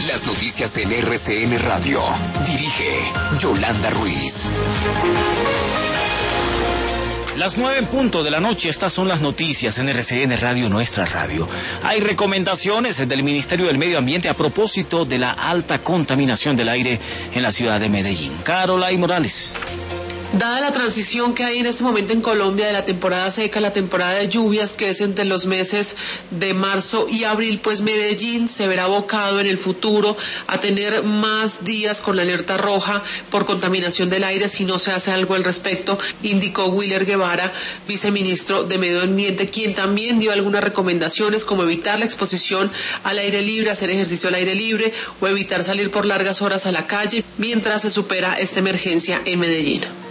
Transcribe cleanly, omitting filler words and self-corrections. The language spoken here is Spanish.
Las noticias en RCN Radio. Dirige Yolanda Ruiz. Las 9:00 p.m, estas son las noticias en RCN Radio, nuestra radio. Hay recomendaciones del Ministerio del Medio Ambiente a propósito de la alta contaminación del aire en la ciudad de Medellín. Carolay Morales. Dada la transición que hay en este momento en Colombia de la temporada seca a la temporada de lluvias, que es entre los meses de marzo y abril, pues Medellín se verá abocado en el futuro a tener más días con la alerta roja por contaminación del aire si no se hace algo al respecto, indicó Willer Guevara, viceministro de Medio Ambiente, quien también dio algunas recomendaciones como evitar la exposición al aire libre, hacer ejercicio al aire libre o evitar salir por largas horas a la calle mientras se supera esta emergencia en Medellín.